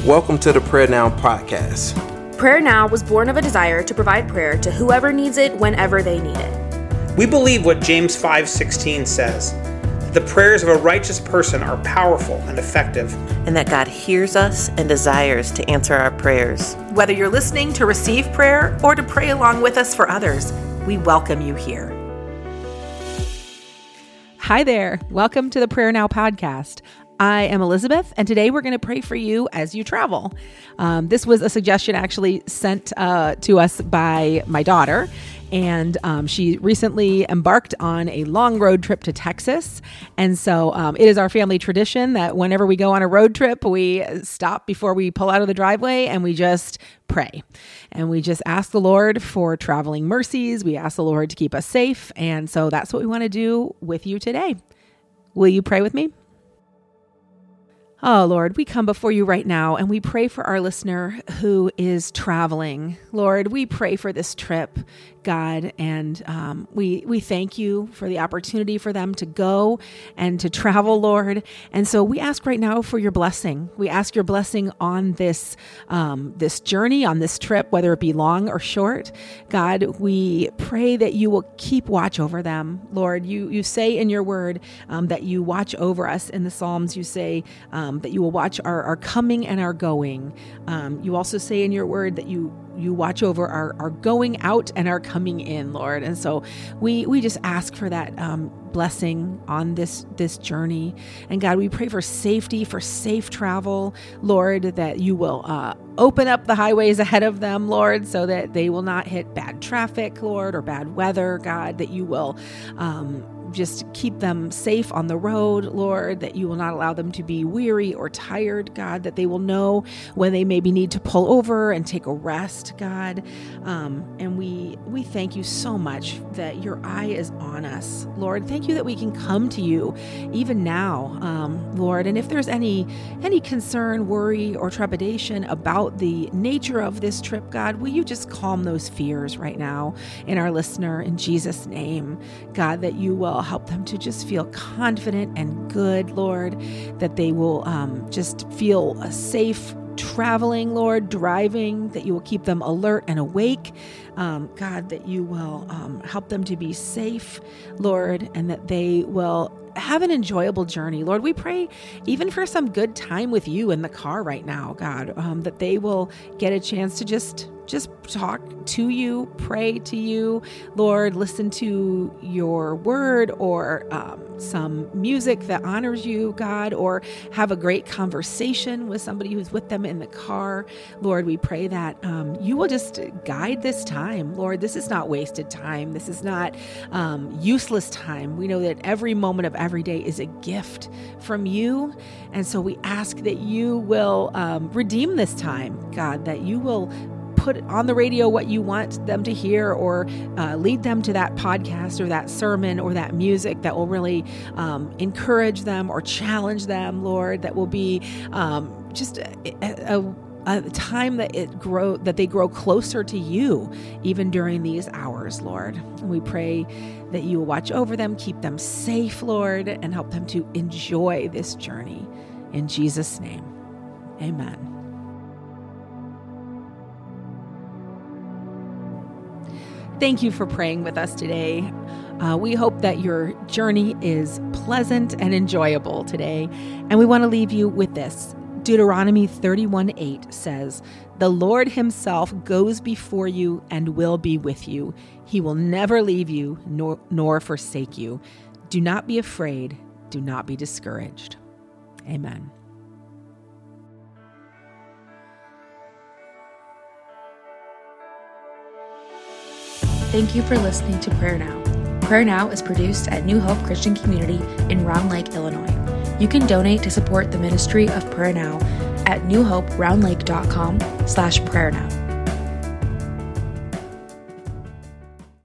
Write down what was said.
Welcome to the Prayer Now podcast. Prayer Now was born of a desire to provide prayer to whoever needs it whenever they need it. We believe what James 5:16 says, that the prayers of a righteous person are powerful and effective, and that God hears us and desires to answer our prayers. Whether you're listening to receive prayer or to pray along with us for others, we welcome you here. Hi there. Welcome to the Prayer Now podcast. I am Elizabeth, and today we're going to pray for you as you travel. This was a suggestion actually sent to us by my daughter, and she recently embarked on a long road trip to Texas. And so it is our family tradition that whenever we go on a road trip, we stop before we pull out of the driveway and we just pray. And we just ask the Lord for traveling mercies. We ask the Lord to keep us safe. And so that's what we want to do with you today. Will you pray with me? Oh, Lord, we come before you right now and we pray for our listener who is traveling. Lord, we pray for this trip, God, and we thank you for the opportunity for them to go and to travel, Lord. And so we ask right now for your blessing. We ask your blessing on this journey, on this trip, whether it be long or short. God, we pray that you will keep watch over them. Lord, you say in your word that you watch over us. In the Psalms, you say that you will watch our coming and our going. You also say in your word that you watch over our going out and our coming in, Lord. And so we just ask for that blessing on this journey. And God, we pray for safety, for safe travel, Lord, that you will open up the highways ahead of them, Lord, so that they will not hit bad traffic, Lord, or bad weather, God, that you will just keep them safe on the road, Lord, that you will not allow them to be weary or tired, God, that they will know when they maybe need to pull over and take a rest, God. And we thank you so much that your eye is on us, Lord. Thank you that we can come to you even now, Lord. And if there's any concern, worry, or trepidation about the nature of this trip, God, will you just calm those fears right now in our listener in Jesus' name, God, that you will help them to just feel confident and good, Lord, that they will just feel safe traveling, Lord, driving, that you will keep them alert and awake, God, that you will help them to be safe, Lord, and that they will have an enjoyable journey. Lord, we pray even for some good time with you in the car right now, God, that they will get a chance to just talk to you, pray to you, Lord, listen to your word or some music that honors you, God, or have a great conversation with somebody who's with them in the car. Lord, we pray that you will just guide this time. Lord, this is not wasted time. This is not useless time. We know that every moment of every day is a gift from you. And so we ask that you will redeem this time, God, that you will put on the radio what you want them to hear, or lead them to that podcast or that sermon or that music that will really encourage them or challenge them, Lord, that will be just a time that they grow closer to you even during these hours, Lord. And we pray that you will watch over them, keep them safe, Lord, and help them to enjoy this journey. In Jesus' name, amen. Thank you for praying with us today. We hope that your journey is pleasant and enjoyable today. And we want to leave you with this. Deuteronomy 31:8 says, "The Lord himself goes before you and will be with you. He will never leave you nor forsake you. Do not be afraid. Do not be discouraged." Amen. Thank you for listening to Prayer Now. Prayer Now is produced at New Hope Christian Community in Round Lake, Illinois. You can donate to support the ministry of Prayer Now at newhoperoundlake.com/prayernow.